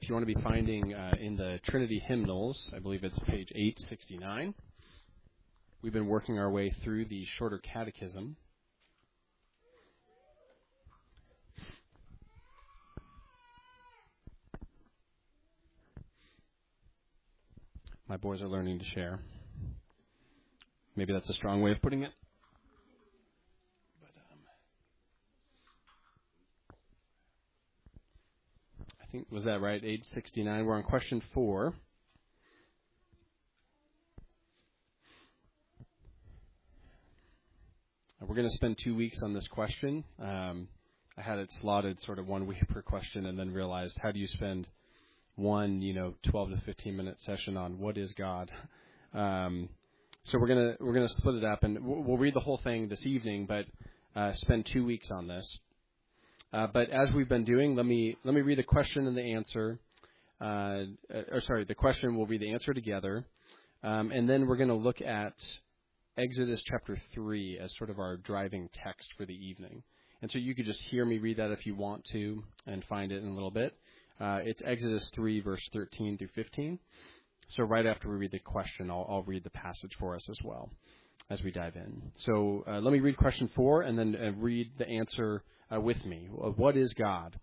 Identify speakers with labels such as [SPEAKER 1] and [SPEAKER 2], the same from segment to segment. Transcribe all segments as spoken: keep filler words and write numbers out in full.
[SPEAKER 1] If you want to be finding uh, in the Trinity Hymnals, I believe it's page eight sixty-nine. We've been working our way through the Shorter Catechism. My boys are learning to share. Maybe that's a strong way of putting it. But um, I think, was that right? eight sixty-nine. We're on question four. We're going to spend two weeks on this question. Um, I had it slotted sort of one week per question and then realized, how do you spend one, you know, twelve to fifteen minute session on what is God? Um, so we're going to we're going to split it up, and we'll, we'll read the whole thing this evening, but uh, spend two weeks on this. Uh, but as we've been doing, let me let me read the question and the answer. Uh, or sorry, the question, we'll read the answer together, um, and then we're going to look at Exodus chapter three as sort of our driving text for the evening. And so you could just hear me read that if you want to and find it in a little bit. Uh, it's Exodus three, verse thirteen through fifteen. So right after we read the question, I'll, I'll read the passage for us as well as we dive in. So uh, let me read question four and then uh, read the answer uh, with me. What is God?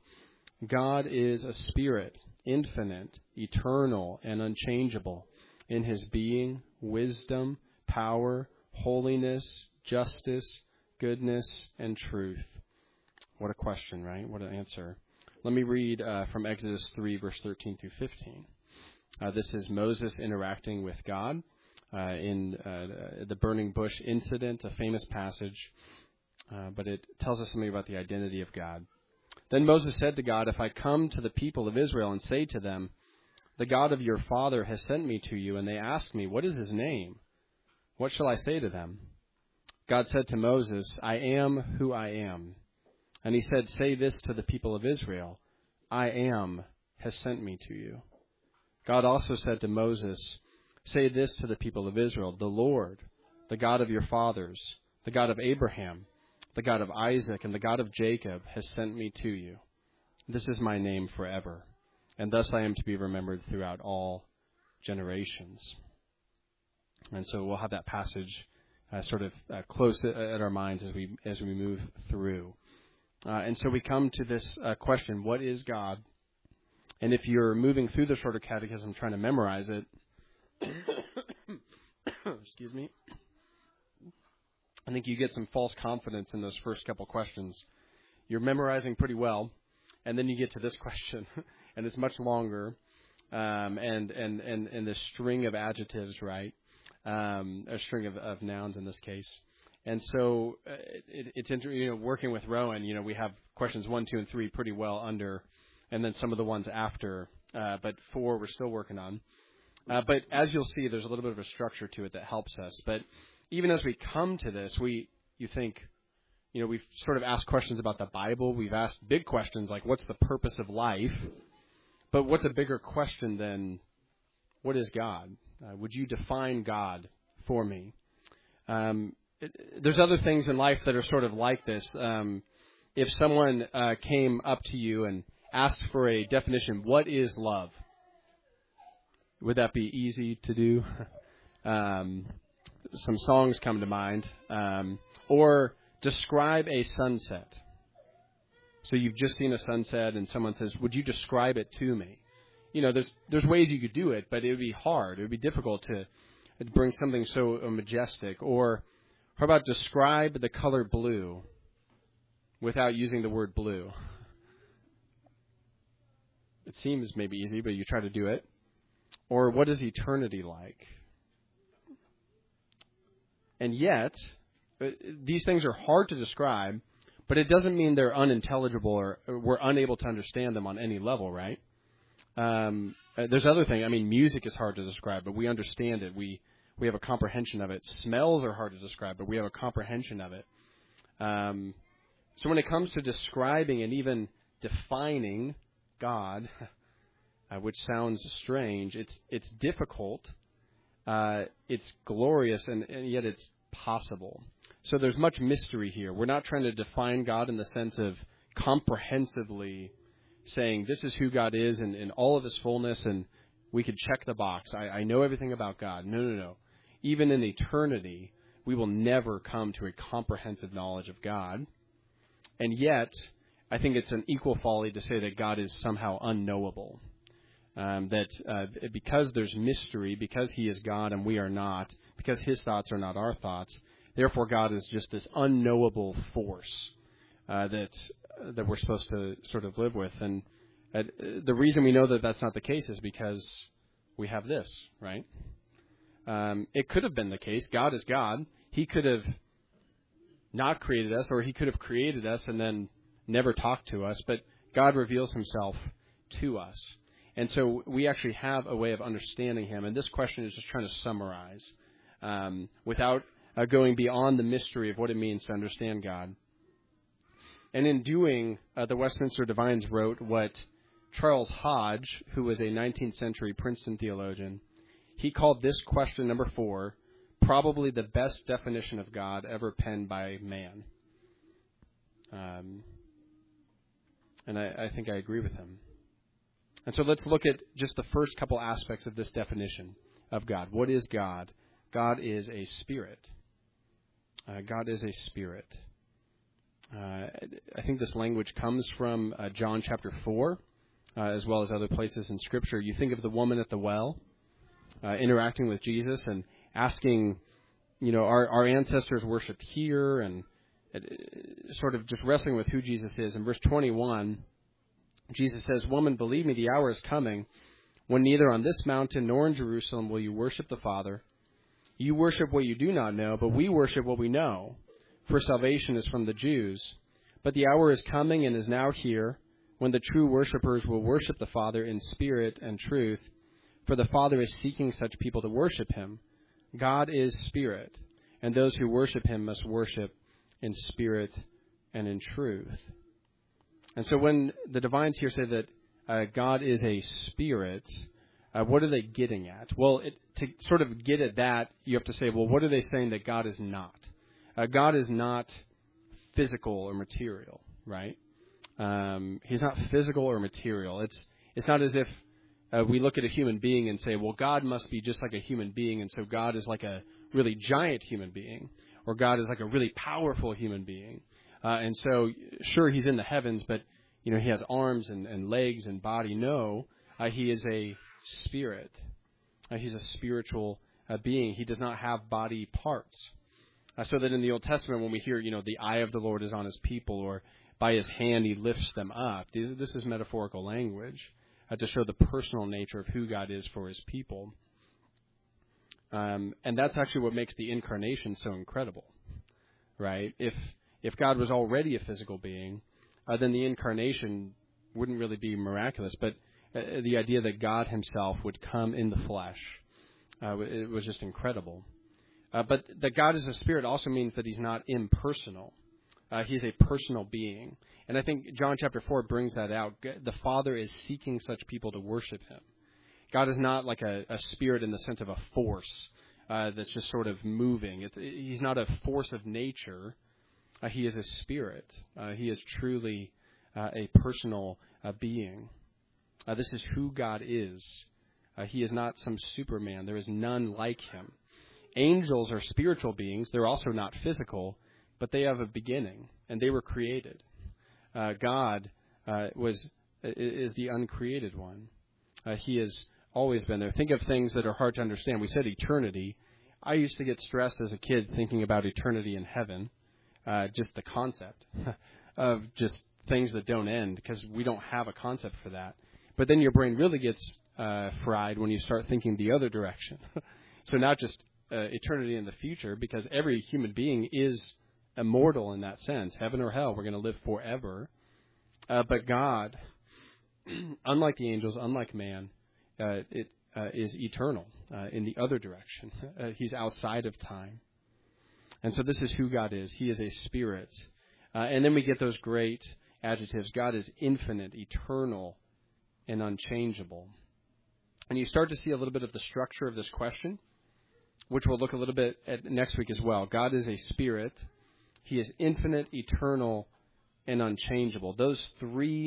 [SPEAKER 1] God is a spirit, infinite, eternal, and unchangeable in his being, wisdom, power, holiness, justice, goodness, and truth. What a question, right? What an answer. Let me read uh, from Exodus three, verse thirteen through fifteen. Uh, this is Moses interacting with God uh, in uh, the burning bush incident, a famous passage, uh, but it tells us something about the identity of God. Then Moses said to God, "If I come to the people of Israel and say to them, 'The God of your father has sent me to you,' and they ask me, 'What is his name?' what shall I say to them?" God said to Moses, "I am who I am." And he said, "Say this to the people of Israel, 'I am has sent me to you.'" God also said to Moses, "Say this to the people of Israel, 'The Lord, the God of your fathers, the God of Abraham, the God of Isaac, and the God of Jacob has sent me to you. This is my name forever, and thus I am to be remembered throughout all generations.'" And so we'll have that passage uh, sort of uh, close at, at our minds as we as we move through. Uh, and so we come to this uh, question: what is God? And if you're moving through the Shorter Catechism trying to memorize it, excuse me, I think you get some false confidence in those first couple questions. You're memorizing pretty well, and then you get to this question, and it's much longer, um, and, and, and, and the string of adjectives, right? Um, a string of, of nouns in this case. And so uh, it, it's inter- you know, working with Rowan, you know, we have questions one, two, and three pretty well under, and then some of the ones after, uh, but four we're still working on. Uh, but as you'll see, there's a little bit of a structure to it that helps us. But even as we come to this, we you think, you know, we've sort of asked questions about the Bible. We've asked big questions like, what's the purpose of life? But what's a bigger question than, what is God? Uh, would you define God for me? Um, it, there's other things in life that are sort of like this. Um, if someone uh, came up to you and asked for a definition, what is love? Would that be easy to do? um, some songs come to mind. Um, or describe a sunset. So you've just seen a sunset and someone says, would you describe it to me? You know, there's there's ways you could do it, but it would be hard. It would be difficult to bring something so majestic. Or how about describe the color blue without using the word blue? It seems maybe easy, but you try to do it. Or what is eternity like? And yet, these things are hard to describe, but it doesn't mean they're unintelligible or we're unable to understand them on any level, right? Um, there's other things. I mean, music is hard to describe, but we understand it. We we have a comprehension of it. Smells are hard to describe, but we have a comprehension of it. Um, so when it comes to describing and even defining God, uh, which sounds strange, it's it's difficult. Uh, it's glorious, and, and yet it's possible. So there's much mystery here. We're not trying to define God in the sense of comprehensively saying this is who God is and in all of his fullness, and we could check the box. I, I know everything about God. No, no, no. Even in eternity, we will never come to a comprehensive knowledge of God. And yet, I think it's an equal folly to say that God is somehow unknowable. Um, that uh, because there's mystery, because he is God and we are not, because his thoughts are not our thoughts, therefore God is just this unknowable force uh, that uh, that we're supposed to sort of live with. And uh, the reason we know that that's not the case is because we have this, right? Um, it could have been the case. God is God. He could have not created us, or he could have created us and then never talked to us, but God reveals himself to us. And so we actually have a way of understanding him. And this question is just trying to summarize um, without uh, going beyond the mystery of what it means to understand God. And in doing, uh, the Westminster Divines wrote what Charles Hodge, who was a nineteenth century Princeton theologian, he called this question number four probably the best definition of God ever penned by man. Um, and I, I think I agree with him. And so let's look at just the first couple aspects of this definition of God. What is God? God is a spirit. Uh, God is a spirit. Uh, I think this language comes from uh, John chapter four, uh, as well as other places in Scripture. You think of the woman at the well uh, interacting with Jesus and asking, you know, our, our ancestors worshipped here, and uh, sort of just wrestling with who Jesus is. In verse twenty-one, Jesus says, "Woman, believe me, the hour is coming when neither on this mountain nor in Jerusalem will you worship the Father. You worship what you do not know, but we worship what we know, for salvation is from the Jews. But the hour is coming and is now here when the true worshipers will worship the Father in spirit and truth, for the Father is seeking such people to worship him. God is spirit, and those who worship him must worship in spirit and in truth." And so when the divines here say that uh, God is a spirit, uh, what are they getting at? Well, it, to sort of get at that, you have to say, well, what are they saying that God is not? Uh, God is not physical or material, right? Um, he's not physical or material. It's it's not as if uh, we look at a human being and say, well, God must be just like a human being, and so God is like a really giant human being, or God is like a really powerful human being. Uh, and so, sure, he's in the heavens, but, you know, he has arms and, and legs and body. No, uh, he is a spirit. Uh, he's a spiritual uh, being. He does not have body parts. Uh, so that in the Old Testament, when we hear, you know, the eye of the Lord is on his people, or by his hand he lifts them up, these, this is metaphorical language uh, to show the personal nature of who God is for his people. Um, and that's actually what makes the incarnation so incredible, right? If If God was already a physical being, uh, then the incarnation wouldn't really be miraculous. But uh, the idea that God himself would come in the flesh, uh, it was just incredible. Uh, but that God is a spirit also means that he's not impersonal. Uh, he's a personal being. And I think John chapter four brings that out. The Father is seeking such people to worship him. God is not like a, a spirit in the sense of a force uh, that's just sort of moving. It's, he's not a force of nature. Uh, he is a spirit. Uh, he is truly uh, a personal uh, being. Uh, this is who God is. Uh, he is not some Superman. There is none like him. Angels are spiritual beings. They're also not physical, but they have a beginning, and they were created. Uh, God uh, was is the uncreated one. Uh, he has always been there. Think of things that are hard to understand. We said eternity. I used to get stressed as a kid thinking about eternity in heaven. Uh, just the concept of just things that don't end, because we don't have a concept for that. But then your brain really gets uh, fried when you start thinking the other direction. So not just uh, eternity in the future, because every human being is immortal in that sense. Heaven or hell, we're going to live forever. Uh, but God, unlike the angels, unlike man, uh, it uh, is eternal uh, in the other direction. Uh, he's outside of time. And so this is who God is. He is a spirit. Uh, and then we get those great adjectives. God is infinite, eternal, and unchangeable. And you start to see a little bit of the structure of this question, which we'll look a little bit at next week as well. God is a spirit. He is infinite, eternal, and unchangeable. Those three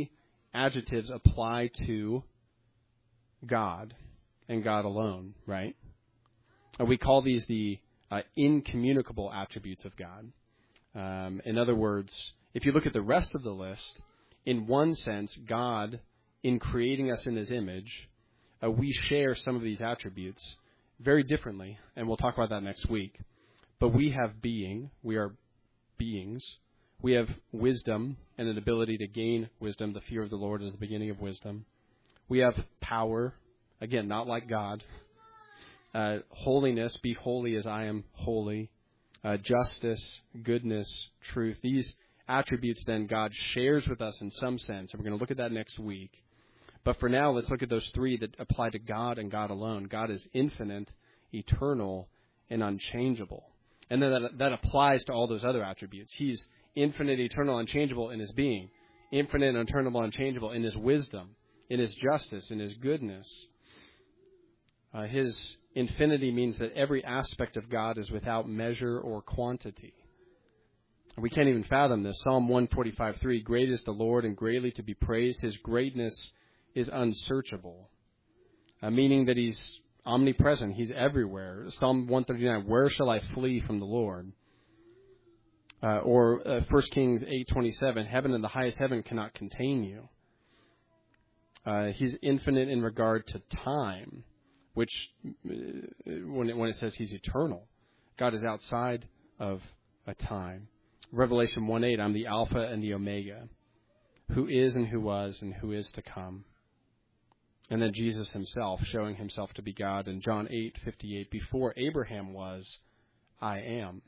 [SPEAKER 1] adjectives apply to God and God alone, right? Uh, we call these the uh, incommunicable attributes of God. Um, in other words, if you look at the rest of the list, in one sense, God, in creating us in his image, uh, we share some of these attributes very differently, and we'll talk about that next week. But we have being, we are beings. We have wisdom and an ability to gain wisdom. The fear of the Lord is the beginning of wisdom. We have power, again, not like God. Uh, holiness, be holy as I am holy. Uh, justice, goodness, truth. These attributes then God shares with us in some sense, and we're going to look at that next week. But for now, let's look at those three that apply to God and God alone. God is infinite, eternal, and unchangeable. And then that, that applies to all those other attributes. He's infinite, eternal, unchangeable in his being. Infinite, unturnable, unchangeable in his wisdom, in his justice, in his goodness. Uh, his infinity means that every aspect of God is without measure or quantity. We can't even fathom this. Psalm one forty-five three, great is the Lord and greatly to be praised. His greatness is unsearchable, uh, meaning that he's omnipresent. He's everywhere. Psalm one thirty-nine, where shall I flee from the Lord? Uh, or uh, First Kings eight twenty-seven, heaven and the highest heaven cannot contain you. Uh, he's infinite in regard to time, which uh, when, it, when it says he's eternal, God is outside of a time. Revelation one eight, I'm the Alpha and the Omega, who is and who was and who is to come. And then Jesus himself, showing himself to be God in John eight fifty-eight, before Abraham was, I am.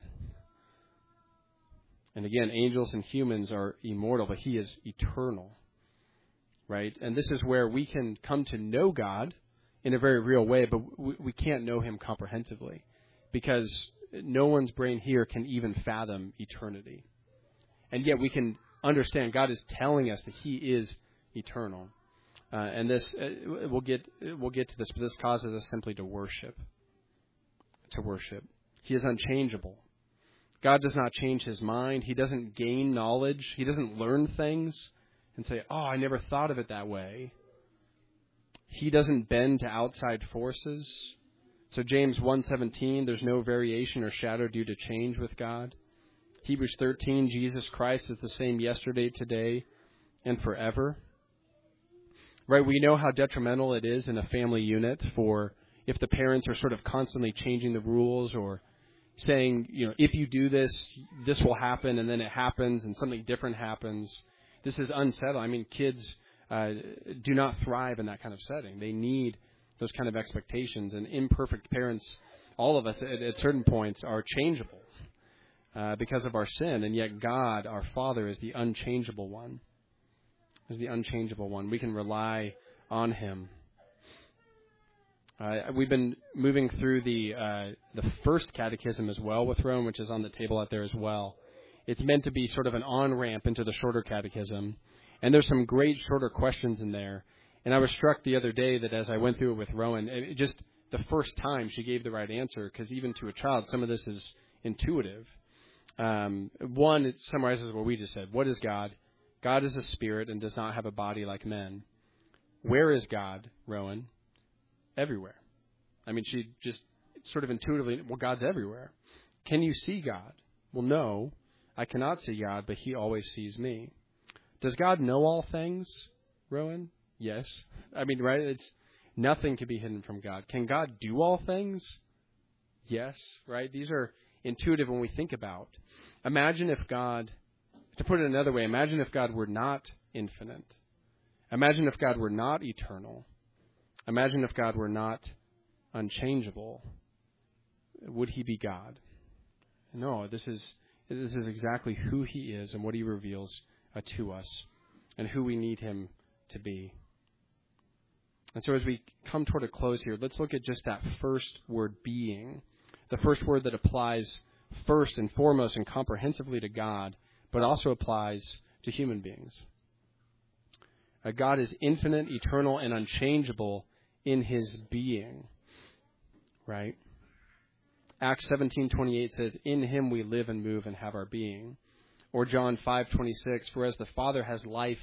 [SPEAKER 1] And again, angels and humans are immortal, but he is eternal, right? And this is where we can come to know God in a very real way, but we, we can't know him comprehensively because no one's brain here can even fathom eternity. And yet we can understand God is telling us that he is eternal. Uh, and this, uh, we'll get we'll get to this, but this causes us simply to worship. To worship. He is unchangeable. God does not change his mind. He doesn't gain knowledge. He doesn't learn things and say, oh, I never thought of it that way. He doesn't bend to outside forces. So James one seventeen, there's no variation or shadow due to change with God. Hebrews thirteen, Jesus Christ is the same yesterday, today, and forever. Right, we know how detrimental it is in a family unit for if the parents are sort of constantly changing the rules or saying, you know, if you do this, this will happen, and then it happens and something different happens. This is unsettling. I mean, kids uh, do not thrive in that kind of setting. They need those kind of expectations, and imperfect parents, all of us at, at certain points are changeable uh, because of our sin, and yet God, our Father, is the unchangeable one. Is the unchangeable one. We can rely on him. Uh, we've been moving through the uh, the first catechism as well with Rowan, which is on the table out there as well. It's meant to be sort of an on-ramp into the shorter catechism, and there's some great shorter questions in there. And I was struck the other day that as I went through it with Rowan, it just the first time she gave the right answer, because even to a child, some of this is intuitive. Um, one, it summarizes what we just said. What is God? God is a spirit and does not have a body like men. Where is God, Rowan? Everywhere. I mean, she just sort of intuitively, well, God's everywhere. Can you see God? Well, no, I cannot see God, but he always sees me. Does God know all things, Rowan? Yes. I mean, right? It's nothing can be hidden from God. Can God do all things? Yes, right? These are intuitive when we think about. Imagine if God, to put it another way, imagine if God were not infinite. Imagine if God were not eternal. Imagine if God were not unchangeable. Would he be God? No, this is this is exactly who he is and what he reveals uh, to us and who we need him to be. And so as we come toward a close here, let's look at just that first word, being. The first word that applies first and foremost and comprehensively to God, but also applies to human beings. Uh, God is infinite, eternal, and unchangeable in his being. Right? Acts seventeen twenty-eight says, in him we live and move and have our being. Or John five twenty-six, for as the Father has life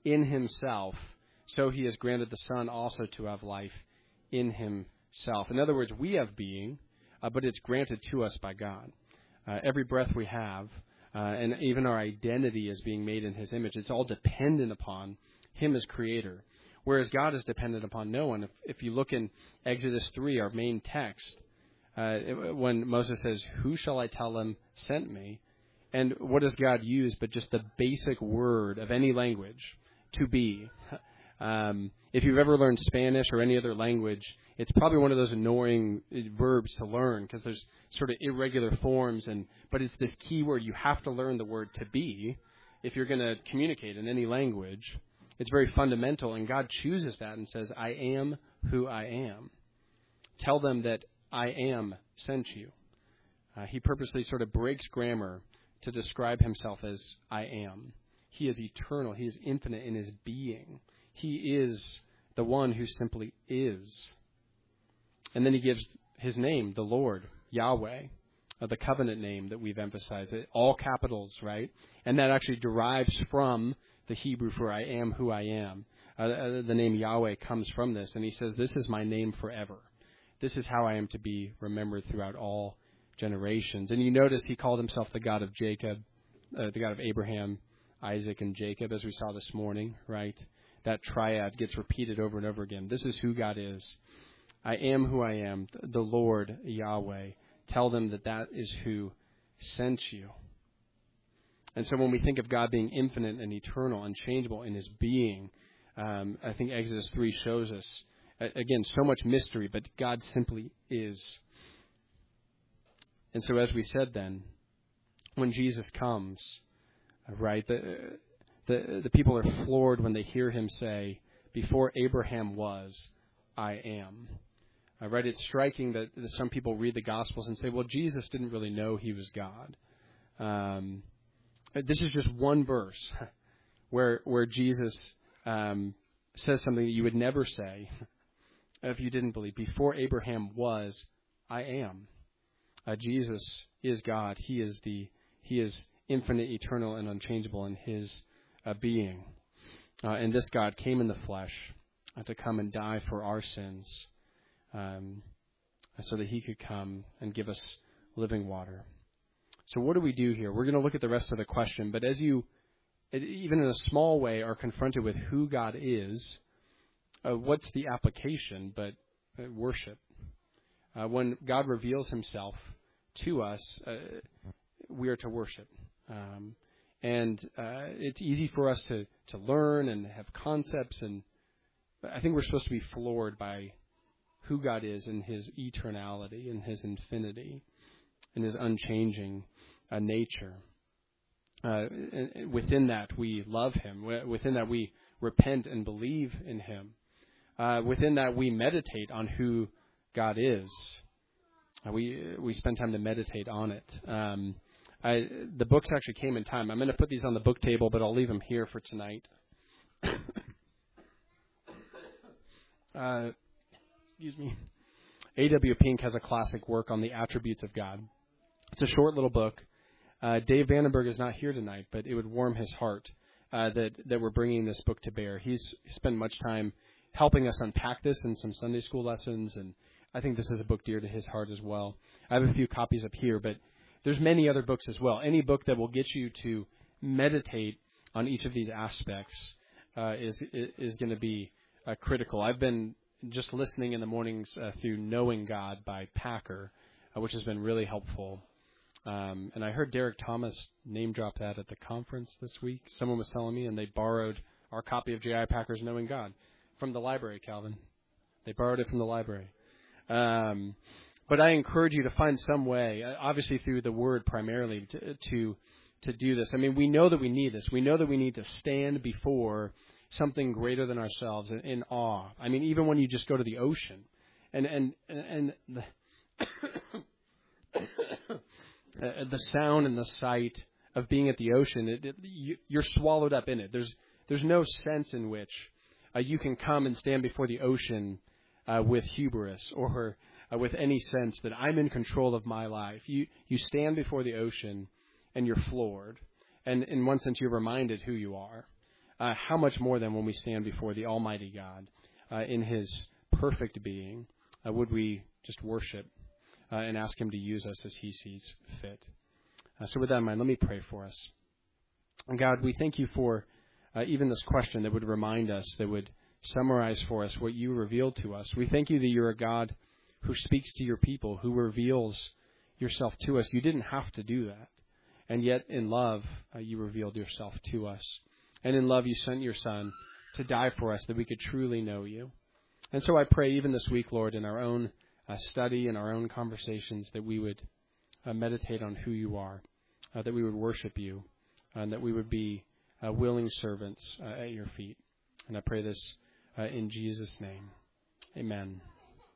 [SPEAKER 1] in himself, so he has granted the Son also to have life in himself. In other words, we have being, uh, but it's granted to us by God. Uh, every breath we have, uh, and even our identity is being made in his image. It's all dependent upon him as creator, whereas God is dependent upon no one. If, if you look in Exodus three, our main text, uh, when Moses says, "Who shall I tell him sent me?" And what does God use but just the basic word of any language, to be? Um, if you've ever learned Spanish or any other language, it's probably one of those annoying verbs to learn because there's sort of irregular forms, and but it's this key word. You have to learn the word to be if you're going to communicate in any language. It's very fundamental, and God chooses that and says, "I am who I am." Tell them that I am sent you. Uh, he purposely sort of breaks grammar to describe himself as I am. He is eternal. He is infinite in his being. He is the one who simply is. And then he gives his name, the Lord, Yahweh, uh, the covenant name that we've emphasized. It, all capitals, right? And that actually derives from the Hebrew for I am who I am. Uh, the name Yahweh comes from this. And he says, this is my name forever. This is how I am to be remembered throughout all generations. And you notice he called himself the God of Jacob, uh, the God of Abraham, Isaac, and Jacob, as we saw this morning, right? That triad gets repeated over and over again. This is who God is. I am who I am, the Lord, Yahweh. Tell them that that is who sent you. And so when we think of God being infinite and eternal, unchangeable in his being, um, I think Exodus three shows us, again, so much mystery, but God simply is. And so as we said then, when Jesus comes, right, the, the, the people are floored when they hear him say, before Abraham was, I am. Uh, right, it's striking that, that some people read the Gospels and say, well, Jesus didn't really know he was God. Um, this is just one verse where where Jesus um, says something that you would never say if you didn't believe. Before Abraham was, I am. Uh, Jesus is God. He is the He is infinite, eternal, and unchangeable in his uh, being. Uh, and this God came in the flesh uh, to come and die for our sins, um, so that he could come and give us living water. So what do we do here? We're going to look at the rest of the question, but as you, even in a small way, are confronted with who God is, uh, what's the application but uh, worship? Uh, when God reveals himself to us, uh, we are to worship. Um, and uh, it's easy for us to, to learn and have concepts, and I think we're supposed to be floored by who God is in his eternality, in his infinity, in his unchanging uh, nature. Uh, and within that, we love him. Within that, we repent and believe in him. Uh, within that, we meditate on who God is. Uh, we we spend time to meditate on it. Um, I, the books actually came in time. I'm going to put these on the book table, but I'll leave them here for tonight. uh, excuse me. A W Pink has a classic work on the attributes of God. It's a short little book. Uh, Dave Vandenberg is not here tonight, but it would warm his heart uh, that, that we're bringing this book to bear. He's spent much time helping us unpack this in some Sunday school lessons, and I think this is a book dear to his heart as well. I have a few copies up here, but there's many other books as well. Any book that will get you to meditate on each of these aspects uh, is is going to be uh, critical. I've been just listening in the mornings uh, through Knowing God by Packer, uh, which has been really helpful. Um, and I heard Derek Thomas name drop that at the conference this week. Someone was telling me, and they borrowed our copy of J I Packer's Knowing God from the library, Calvin. They borrowed it from the library. Um, but I encourage you to find some way, obviously through the Word primarily, to, to to do this. I mean, we know that we need this. We know that we need to stand before something greater than ourselves in, in awe. I mean, even when you just go to the ocean, and and and the, the sound and the sight of being at the ocean, it, it, you, you're swallowed up in it. There's there's no sense in which uh, you can come and stand before the ocean uh, with hubris or uh, with any sense that I'm in control of my life. You you stand before the ocean and you're floored, and in one sense you're reminded who you are. uh, how much more then when we stand before the Almighty God uh, in His perfect being, uh, would we just worship uh, and ask Him to use us as He sees fit. Uh, so with that in mind, let me pray for us. And God, we thank you for uh, even this question that would remind us, that would summarize for us what you revealed to us. We thank you that you're a God who speaks to your people, who reveals yourself to us. You didn't have to do that. And yet in love, uh, you revealed yourself to us. And in love, you sent your Son to die for us that we could truly know you. And so I pray even this week, Lord, in our own uh, study and our own conversations, that we would uh, meditate on who you are, uh, that we would worship you, and that we would be uh, willing servants uh, at your feet. And I pray this uh, in Jesus' name. Amen.